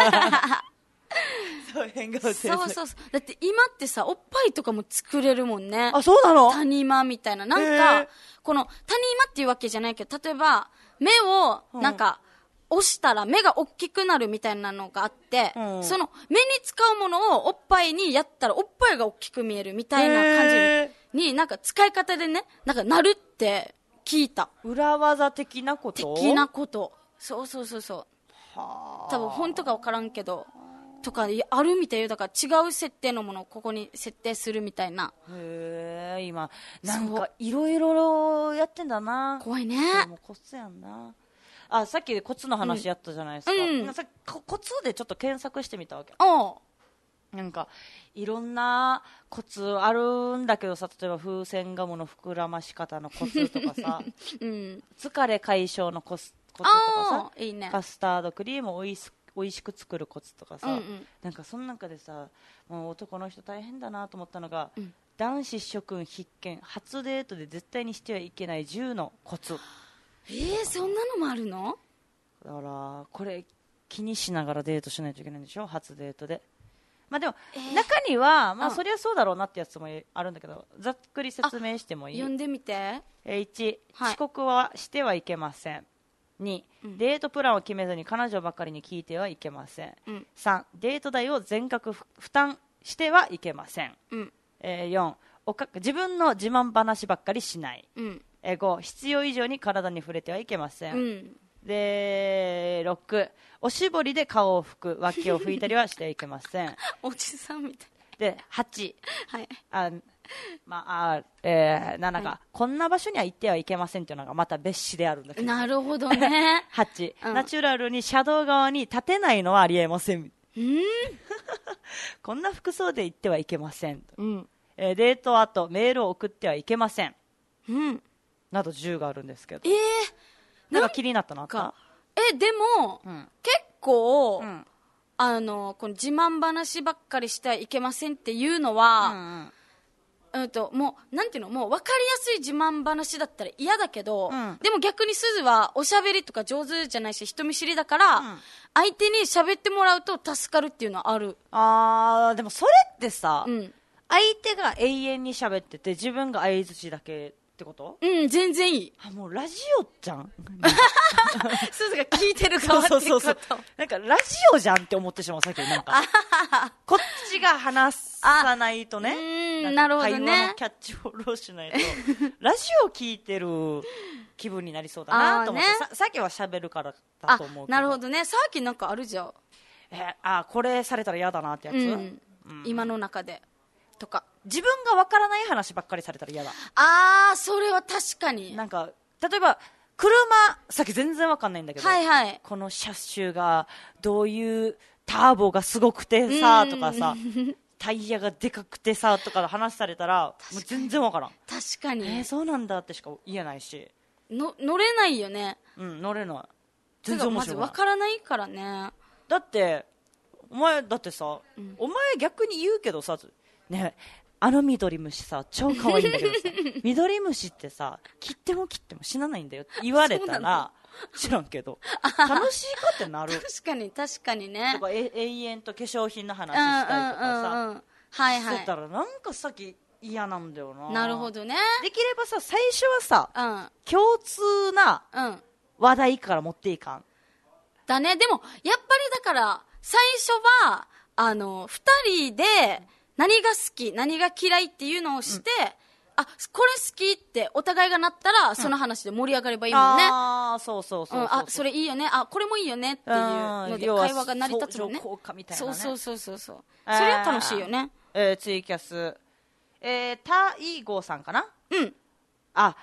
そう、変顔製造機。そうそうそう。だって今ってさ、おっぱいとかも作れるもんね。あ、そうなの？谷間みたいな。なんか、この谷間っていうわけじゃないけど、例えば、目を、なんか、うん、押したら目が大きくなるみたいなのがあって、うん、その目に使うものをおっぱいにやったらおっぱいが大きく見えるみたいな感じに、なんか使い方でね、なんかなるって聞いた。裏技的なこと的なこと。そうそうそうそう。は多分本当か分からんけど、とかあるみたいよ。だから違う設定のものをここに設定するみたいな。へえ、今、なんかいろいろやってんだな。怖いね。もうコツやんな。あ、さっきコツの話やったじゃないですか。うん、さっきコツでちょっと検索してみたわけ。なんかいろんなコツあるんだけどさ、例えば風船ガムの膨らまし方のコツとかさ、うん、疲れ解消のコツ、コツとかさ、いいね、カスタードクリームをおいしおいしく作るコツとかさ、うんうん、なんかその中でさ、もう男の人大変だなと思ったのが、うん、男子諸君必見、初デートで絶対にしてはいけないじゅうのコツ。えー、そんなのもあるの？だからこれ気にしながらデートしないといけないんでしょ、初デートで。まあでも、えー、中にはまあそりゃそうだろうなってやつもあるんだけど、ざっくり説明してもいい？読んでみて。いち、はい、遅刻はしてはいけません。に、うん、デートプランを決めずに彼女ばかりに聞いてはいけません。うん、さん、デート代を全額負担してはいけません。うん、えー、よん、おか自分の自慢話ばっかりしない。うん、えー、ご、必要以上に体に触れてはいけません。うん、でろく、おしぼりで顔を拭く、脇を拭いたりはしてはいけません。おじさんみたいではち、はい、あまあえー、ななが、はい、こんな場所には行ってはいけませんというのがまた別紙であるんだけど、なるほどね。はち、うん、ナチュラルに車道側に立てないのはありえません。んこんな服装で行ってはいけません、うんえー、デート後メールを送ってはいけません、うん、などじゅうがあるんですけど、えー、なんか気になったのあった？えでも、うん、結構、うん、あのこの自慢話ばっかりしてはいけませんっていうのは、うんうんうんと、もうなんていうの、もう分かりやすい自慢話だったら嫌だけど、うん、でも逆にすずはおしゃべりとか上手じゃないし人見知りだから、うん、相手に喋ってもらうと助かるっていうのはある。あーでもそれってさ、うん、相手が永遠に喋ってて自分が相づちだけってこと？うん全然いい。あもうラジオじゃん。すずが聞いてる側ってこと。そうそうそう、なんかラジオじゃんって思ってしまう。さっきなんかこっちが話さないとね、なるほどね、会話のキャッチボールをしないとラジオ聞いてる気分になりそうだなと思って、ね、さ, さっきは喋るからだと思うけど。なるほどね。さっきなんかあるじゃん。えあこれされたら嫌だなってやつ、うんうん、今の中でとか自分がわからない話ばっかりされたら嫌だ。あーそれは確かに。なんか例えば車さっき全然わかんないんだけど、はいはい、この車種がどういうターボがすごくてさとかさタイヤがでかくてさとか話されたらもう全然わからん。確かに、えー、そうなんだってしか言えないしの乗れないよね。うん乗れない。全然面白くない。まずわからないからね。だってお前だってさ、うん、お前逆に言うけどさね、あの緑虫さ超可愛いんだけどさ緑虫ってさ切っても切っても死なないんだよって言われたら知らんけど楽しいかってなる。確かに確かにね。とかえ永遠と化粧品の話したりとかさ、うんうんうんうん、はいはい、してたらなんかさっき嫌なんだよな。なるほどね。できればさ最初はさ、うん、共通な話題から持っていかん、だね。でもやっぱりだから最初はあのふたりで何が好き何が嫌いっていうのをして、うん、あこれ好きってお互いがなったら、うん、その話で盛り上がればいいもんね。ああそうそうそうそう、うん、あそれいいよね、あこれもいいよねっていうので会話が成り立つもんね。相乗効果みたいなね。そうそうそうそう、えー、それは楽しいよね。えー、ツイキャス、えー、タイゴーさんかな。うんあ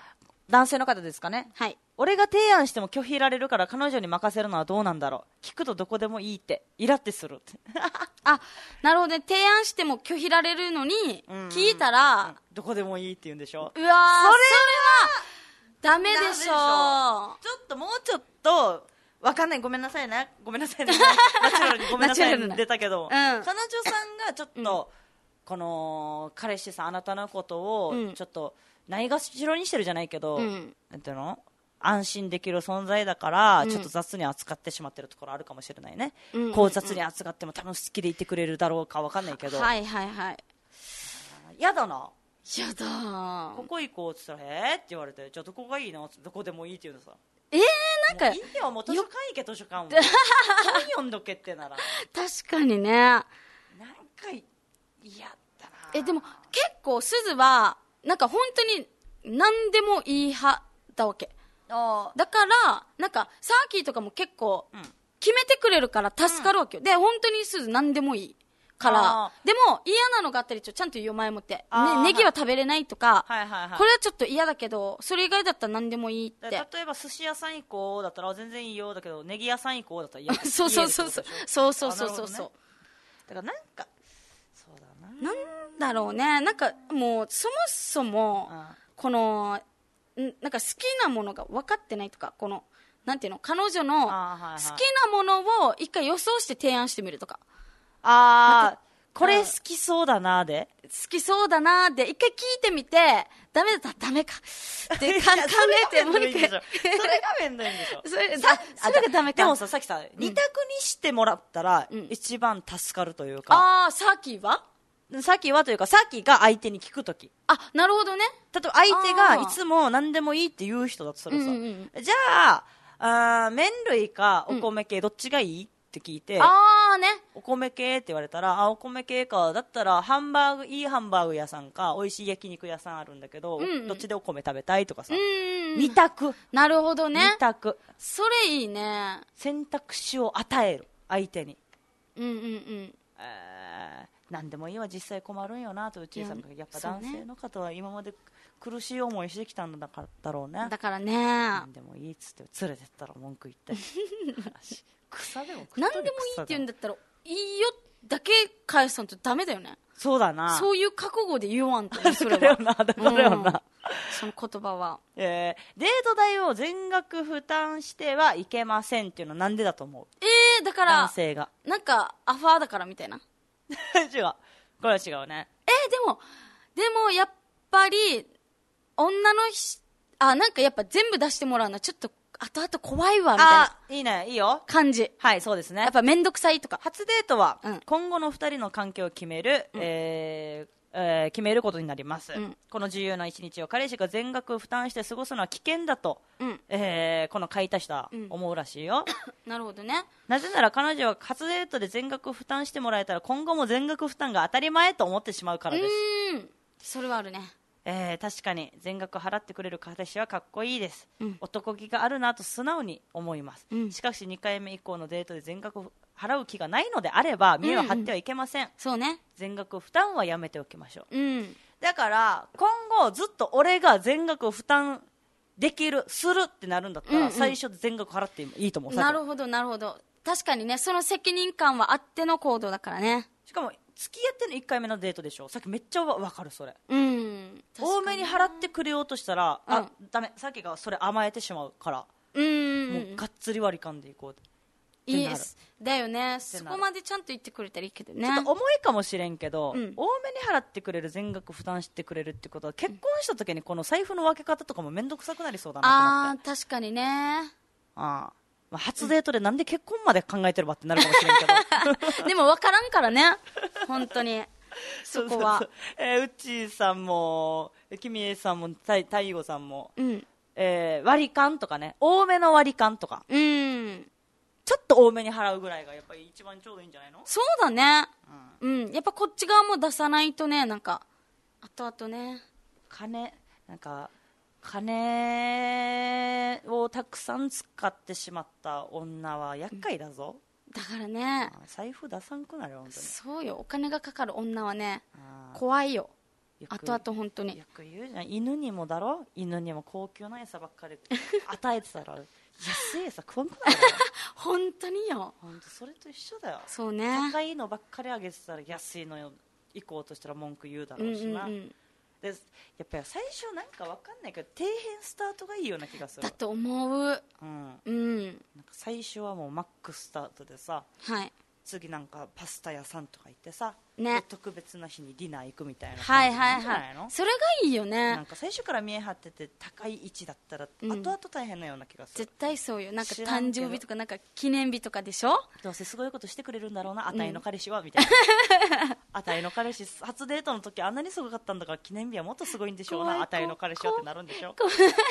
男性の方ですかね。 はい。 俺が提案しても拒否られるから彼女に任せるのはどうなんだろう。聞くとどこでもいいって。イラってするって。 あ、なるほどね。提案しても拒否られるのに、聞いたら、うんうん、 どこでもいいって言うんでしょ。 うわー、それは、ダメでしょ。ちょっともうちょっと、わかんない。ごめんなさいね。ごめんなさいね。ナチュラルにごめんなさいね。出たけど、うん、彼女さんがちょっと、うん、この、彼氏さん、あなたのことを、ちょっと、ないがしろにしてるじゃないけど、うん、なんていうの安心できる存在だから、うん、ちょっと雑に扱ってしまってるところあるかもしれないね、うんうんうん、こう雑に扱っても多分好きでいてくれるだろうかわかんないけど、 はいはいはい、 やだな、 やだ、 ここ行こうって言ったらえーって言われて、じゃあどこがいいの、どこでもいいって言うのさ、 えー、なんかいいよ、もう図書館行け、図書館は本読んどけってなら確かにね、 なんか嫌だな。 えでも結構すずはなんか本当に何でもいい派だわけ。あだからなんかサーキーとかも結構決めてくれるから助かるわけよ、うん、で本当にすず何でもいいから、でも嫌なのがあったりちょちゃんと言う前もって、ね、ネギは食べれないとか、はいはいはい、これはちょっと嫌だけどそれ以外だったら何でもいいって。 例えば寿司屋さん行こうだったら全然いいよだけど、ネギ屋さん行こうだったら嫌だそうそうそうそうそうそうそうそうそう、ね、 だからなんかそうだな、 なんだろうね、なんかもうそもそもこのなんか好きなものが分かってないとか、このなんていうの、彼女の好きなものを一回予想して提案してみるとか、 ああこれ好きそうだなで、 好きそうだなで一回聞いてみて、ダメだったらダメかって考えてもう一回、それがめんどいんでしょ。 それだそれがダメか。 でもさ、さっきさ、二択にしてもらったら一番助かるというか、 ああサーキーはさっきはというか、さっきが相手に聞くとき。 あ、なるほどね。 例えば相手がいつも何でもいいって言う人だとするさ、うんうんうん、じゃあ、あ麺類かお米系、うん、どっちがいいって聞いて、 あーね。 お米系って言われたら、あ、お米系か。だったら、ハンバーグ、いいハンバーグ屋さんか、美味しい焼肉屋さんあるんだけど、うんうん、どっちでお米食べたいとかさ。二択。 なるほどね。 二択。 それいいね。 選択肢を与える。相手に。 うんうんうん。 えー何でもいいわ、実際困るんよなと、うちさんがやっぱ男性の方は今まで苦しい思いしてきたんだからだろうね。 だからね、 何でもいいっつって連れてったら文句言って草でも食っとる、 何でもいいって言うんだったらいいよだけ返さんとダメだよね。 そうだな、 そういう覚悟で言わんとね、それはだよな、だからよな、うん、 その言葉は、 えー、デート代を全額負担してはいけませんっていうのはなんでだと思う？ えー、だから男性がなんかアファーだからみたいな違う、これは違うね。 えー、でもでもやっぱり女のひあなんかやっぱ全部出してもらうのはちょっと後々怖いわみたいな。 あ、いいね、いいよ感じ。 はい、そうですね。 やっぱめんどくさいとか。 初デートは、うん、今後の二人の関係を決める、うん、えーえー、決めることになります、うん、この自由な一日を彼氏が全額負担して過ごすのは危険だと、うんえー、この書いた人は思うらしいよ、 うん、なるほどね。 なぜなら彼女は初デートで全額負担してもらえたら今後も全額負担が当たり前と思ってしまうからです。 うーん、それはあるね。 えー、確かに全額払ってくれる彼氏はかっこいいです、うん、男気があるなと素直に思います、うん、しかしにかいめ以降のデートで全額払う気がないのであれば見栄を張ってはいけません、うんうん、 そうね、 全額負担はやめておきましょう、 うん、 だから今後ずっと俺が全額負担できるするってなるんだったら、うんうん、最初で全額払っていいと思う。 なるほどなるほど、確かにね、その責任感はあっての行動だからね。 しかも付き合ってのいっかいめのデートでしょ。さっきめっちゃ分かるそれ、 うん、 多めに払ってくれようとしたら、うん、あダメ、さっきがそれ甘えてしまうから、 うん、 もうがっつり割り勘でいこうっていいですだよね。そこまでちゃんと言ってくれたらいいけどね。 ちょっと重いかもしれんけど、うん、多めに払ってくれる、全額負担してくれるってことは結婚した時にこの財布の分け方とかも面倒くさくなりそうだなと思って。 あー確かにね。 あーまあ、初デートでなんで結婚まで考えてるわってなるかもしれんけどでも分からんからね本当にそこは。 そうそうそう、えー、うっちーさんもきみえさんもたいたいごさんも、うんえー、割り勘とかね、多めの割り勘とか、 うん、 ちょっと多めに払うぐらいがやっぱり一番ちょうどいいんじゃないの。 そうだね、うん、うん、やっぱこっち側も出さないとね、なんか後々ね、 金なんか金をたくさん使ってしまった女は厄介だぞ、 うん、だからね、 財布出さんくなるよ本当に。 そうよ、お金がかかる女はね怖いよ。 あとあと本当によく言うじゃん、犬にもだろ、犬にも高級な餌ばっかり与えてたら安い餌食わんくなる本当によ、 本当それと一緒だよ。 そうね、 高いのばっかりあげてたら安いのよ行こうとしたら文句言うだろうしな、うんうんうん、でやっぱり最初なんか分かんないけど底辺スタートがいいような気がする。 だと思う、 うんうん、 なんか最初はもうマックスタートでさ、 はい、 次なんかパスタ屋さんとか行ってさ、 ね、 特別な日にディナー行くみたいな感じなんじゃないの、はいはいはい、 それがいいよね。 なんか最初から見え張ってて高い位置だったら、うん、後々大変なような気がする。 絶対そうよ。なんか誕生日とかなんか記念日とかでしょ、 どうせすごいことしてくれるんだろうな、あたいの彼氏はみたいなあたいの彼氏初デートの時あんなにすごかったんだから記念日はもっとすごいんでしょうな、あたいの彼氏はってなるんでしょ。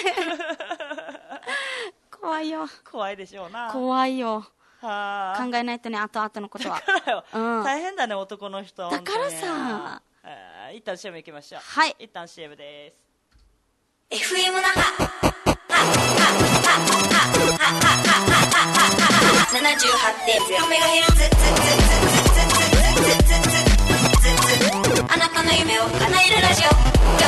怖いよ、 怖いでしょうな、 怖いよ、 は考えないとね、後々のことは。 うん、大変だね、男の人。 だからさ、 えー、一旦 シーエム 行きましょう。 はい、 一旦 シーエム です。 エフエム 那覇 ななじゅうはちてんゼロメガヘルツ、あなたの夢を叶えるラジオ、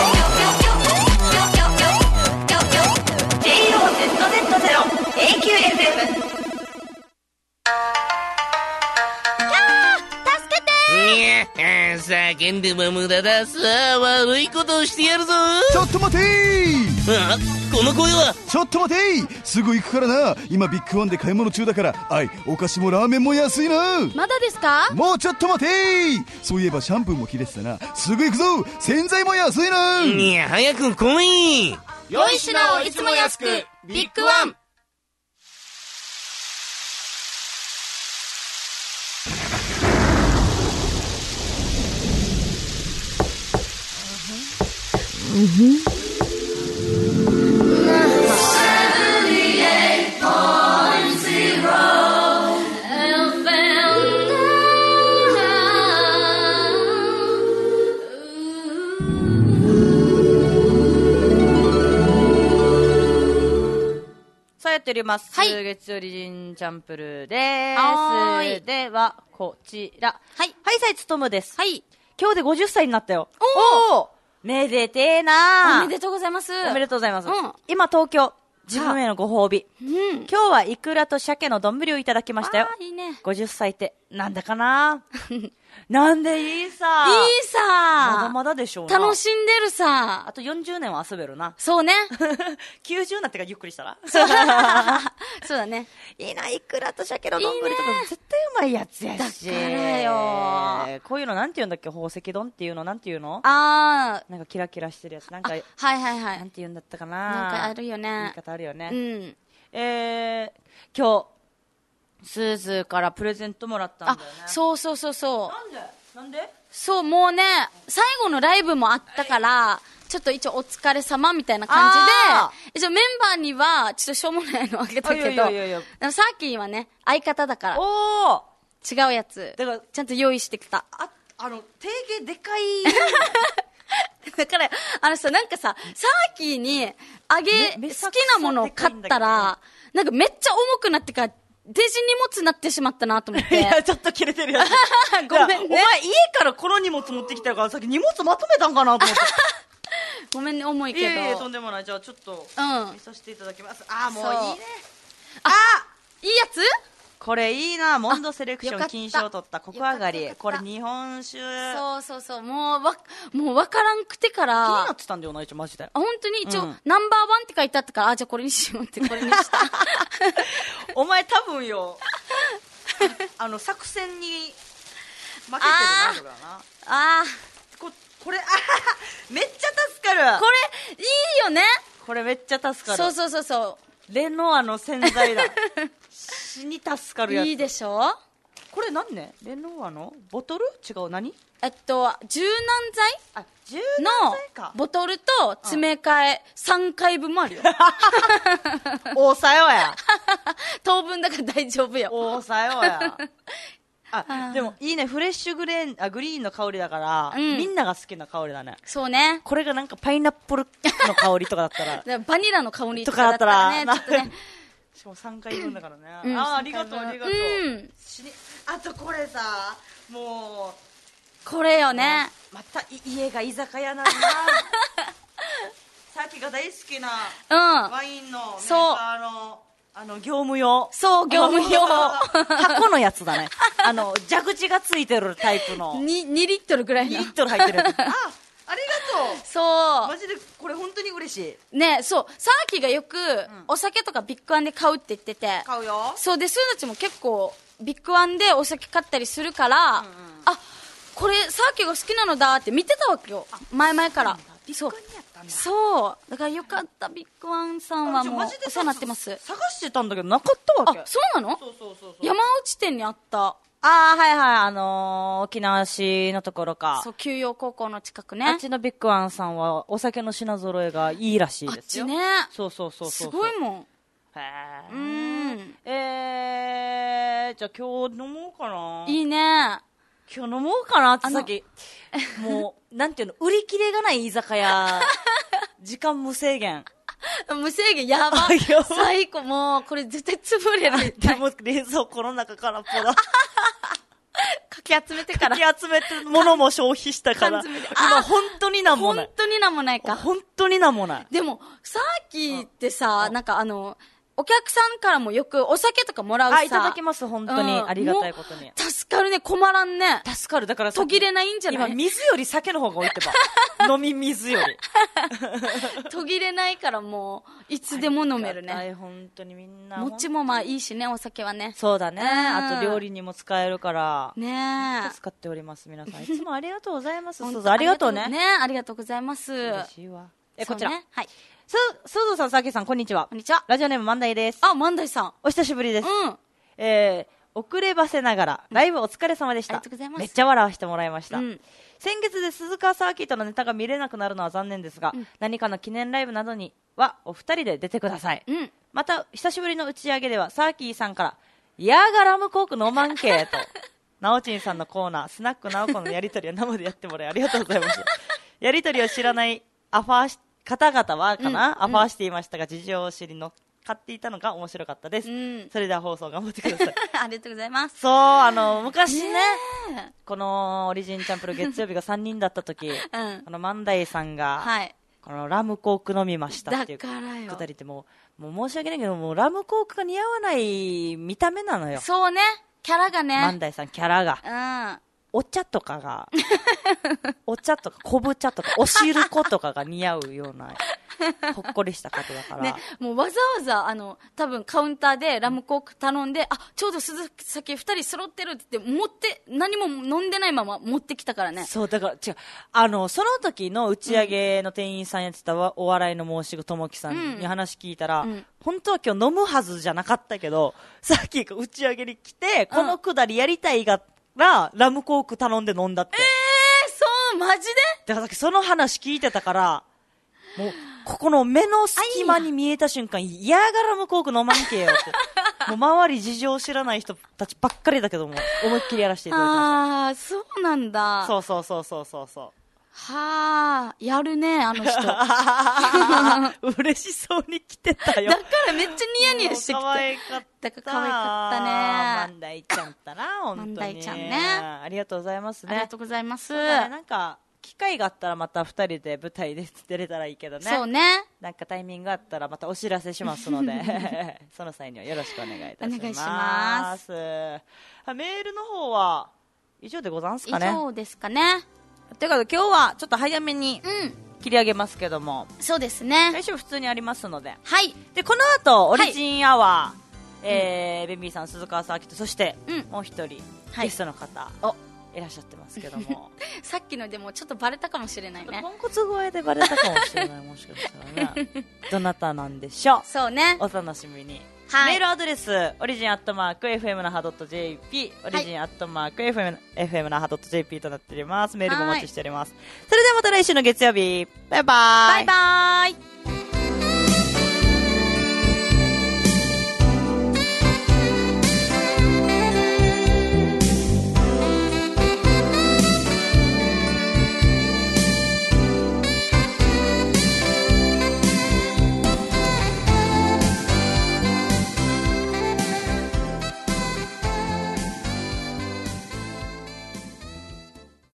ジェイオーゼットゼットゼロ エーキューエフエム。 叫んでも無駄だ。さあ悪いことをしてやるぞ。 ちょっと待てー。 あ、この声は。 ちょっと待てー、すぐ行くからな。今ビッグワンで買い物中だから。あい、お菓子もラーメンも安いな。 まだですか。 もうちょっと待てー。そういえばシャンプーも切れてたな。すぐ行くぞ。洗剤も安いな。 いや早く来い。 良い品をいつも安く、ビッグワン。 うんふん、 さあやっております、はい、月曜日ジンチャンプルです。ではこちら、 はい、 ハイサイツトムです。 はい、 今日でごじゅっさいになったよ。 おお、 めでてえな。 おめでとうございます。 おめでとうございます、 うん、 今東京、自分へのご褒美、うん、今日はイクラと鮭の丼をいただきましたよ。 いいね、 ごじゅっさいってなんだかななんでいいさ、 いいさ、 まだまだでしょうな。 楽しんでるさ。 あとよんじゅうねんは遊べるな。 そうねきゅうじゅうになってからゆっくりしたらそうそうだね。 いいな、イクラと鮭の丼とか絶対うまいやつやし。 だからよ、 こういうのなんて言うんだっけ、宝石丼っていうのなんていうの、 あー、 なんかキラキラしてるやつ、なんか、はいはいはい、 なんて言うんだったかな、 なんかあるよね、 言い方あるよね。 うん、 えー、今日スーズーからプレゼントもらったんだよね。 あ、そうそうそうそう。 なんでなんでそう、もうね、最後のライブもあったから、ちょっと一応お疲れ様みたいな感じで、一応メンバーにはちょっとしょうもないのあげたけど、いやいやいや、でもさっきはね、相方だから、 お違うやつ、だからちゃんと用意してきた。 あ、あの、定型でかい。 だから、あのさ、なんかさ、さっきにあげ、好きなものを買ったら、なんかめっちゃ重くなってから、デジ荷物になってしまったなと思って。 いや、ちょっと切れてるやつ。 ごめんね。 お前家からこの荷物持ってきたから、さっき荷物まとめたんかなと思って。 ごめんね、重いけど。 いやいや、とんでもない。じゃあちょっと、うん、見させていただきます。あー、もういいね。 あ、いいやつ？ これいいな。モンドセレクション金賞を取ったココ上がり。これ日本酒。 そうそうそう。もうわ、もうわからんくてから。 気になってたんだよな、一応マジで。あ、 本当に一応、うん、ナンバーワンって書いてあったから、あ、じゃあこれにしようってこれにした。 お前多分よ、あの、作戦に負けてるな、それはな。あー。こ、これ、あめっちゃ助かる。 これ、いいよね。 これめっちゃ助かる。 そうそうそうそう。 レノアの洗剤だ。死に助かるやつ。 いいでしょ。 これ何ね、レノアのボトル違う、何、 えっと柔軟剤、 あ、柔軟剤かのボトルと詰め替えさんかいぶんもあるよ。 大さよや。 当分だから大丈夫よ。 大さよや。あ、でもいいね、フレッシュグレーン、あ、グリーンの香りだから、うん、みんなが好きな香りだね。 そうね。 これがなんかパイナップルの香りとかだったら。 バニラの香りとかだったらね、ちょっとね。 しかもさんかいぶんだからね。うん、あ、ありがとう、ありがとう。うん、死に、あとこれさ、もう、 これよね。 また家が居酒屋なんだな。さっきが大好きなうん。 ワインのメーそうカーのあの業務用。 そう、業務用。 箱のやつだね。あの蛇口がついてるタイプの。 に、にリットルぐらいにの。 リットル入ってるやつ。あ、ありがとう。 そマジでこれ本当に嬉しい。 う。ね、そう。サーキがよく、お酒とかビッグワンで買うって言ってて。 買うよ。 そうで、スーたちも結構、ビッグワンでお酒買ったりするから、あ、これサーキが好きなのだって見てたわけよ。前々から。そう。そう。だからよかった、ビッグワンさんはもう、お世話になってます。 探してたんだけどなかったわけ。 あ、そうなの？ そうそうそうそう。 山内店にあった。 ああ、はいはい、あのー、沖縄市のところか。 そう、休養高校の近くね。 あっちのビッグワンさんはお酒の品揃えがいいらしいですよ。 あっちね。 そうそうそうそう。 すごいもん。 へー。うん。 えー、じゃあ今日飲もうかな。 いいね。 今日飲もうかなってさっき。もう、なんていうの、売り切れがない居酒屋。時間無制限。 無制限やば。最高、もう、これ絶対潰れる。 でも冷蔵庫の中からぽだ。 かき集めてから。 かき集めて、物も消費したから。今本当になんもない。 本当になんもないか。 本当になんもない。 でも、さっきってさ、なんかあの、お客さんからもよくお酒とかもらうさ。 あ、いただきます、本当に。ありがたいことに。 助かるね、困らんね。 助かる。だから途切れないんじゃない？ 今、水より酒の方が多いってば。飲み水より。 途切れないからもう、いつでも飲めるね。 はい、本当にみんな。 餅もまあいいしね、お酒はね。 そうだね。あと料理にも使えるから。 ねえ。 助かっております、皆さん。いつもありがとうございます。そうそう、ありがとうね。 ね、ありがとうございます。 嬉しいわ。え、こちら。 はい。 す、すずさん、さきさん、こんにちは。 こんにちは。 ラジオネーム、万代です。 あ、万代さん。 お久しぶりです。 うん。 えー、遅ればせながら、ライブお疲れ様でした。 ありがとうございます。 めっちゃ笑わせてもらいました。 うん。 先月で鈴川サーキットのネタが見れなくなるのは残念ですが、うん、何かの記念ライブなどにはお二人で出てください。うん。また、久しぶりの打ち上げでは、サーキーさんから、ヤーガラムコーク飲まんけと、ナオチンさんのコーナー、スナックナオコのやりとりを生でやってもらいありがとうございます。やりとりを知らないアファーシ方々はかな、うん、アファーしていましたが、事情を知り乗っかっていたのが面白かったです。うん、それでは放送頑張ってください。 ありがとうございます。 そう、あの、昔ね、ねこのオリジンチャンプル月曜日がさんにんだった時、うん、あの、万代さんが、はい、このラムコーク飲みましたっていうくだりってもう、もう申し訳ないけど、もうラムコークが似合わない見た目なのよ。 そうね、キャラがね。 万代さん、キャラが。うん。お茶とかが、お茶とか昆布茶とかお汁粉とかが似合うような、ほっこりした方だから。ね、 もうわざわざ、あの、多分カウンターでラムコーク頼んで、あ、ちょうど鈴木二人揃ってるって言って、持って、何も飲んでないまま持ってきたからね。 そう、だから違う。あの、その時の打ち上げの店員さんやってたお笑いの申し子ともきさんに話聞いたら、うん、本当は今日飲むはずじゃなかったけど、さっき打ち上げに来て、このくだりやりたいが、らラムコーク頼んで飲んだって。 えー、そうマジで？ だからさっきその話聞いてたからもうここの目の隙間に見えた瞬間いやがラムコーク飲まんけよってもう周り事情を知らない人たちばっかりだけども思いっきりやらせていただきました。 ああそうなんだ。 そうそうそうそうそうそうはあ、やるね、あの人。 嬉しそうに来てたよ。 だからめっちゃニヤニヤしてきた。 可愛かった。 だから可愛かったね。 万代ちゃんったな、本当に。 万代ちゃんね。 ありがとうございますね。 ありがとうございます。 ね、なんか、機会があったらまた二人で舞台で出れたらいいけどね。 そうね。 なんかタイミングがあったらまたお知らせしますので、その際にはよろしくお願いいたします。お願いします。メールの方は以上でござんすかね。 以上ですかね。 ということで今日はちょっと早めに切り上げますけども、 うん、そうですね。 来週普通にありますので、 はい。 でこの後オリジンアワー、はい、えー、ベンビーさん、鈴川さあきと、そして、うん、もう一人、はい、ゲストの方、おいらっしゃってますけども、 さっきのでもちょっとバレたかもしれないね。 ポンコツ声でバレたかもしれない。もしかしたらね。どなたなんでしょう。 そうね。 お楽しみに。はい、メールアドレス、オリジンアットマーク エフエム 那覇 .jp、オリジンアットマーク エフエム 那覇 .jp となっております。メールもお待ちしております。それではまた来週の月曜日。バイバーイ。 バイバーイ。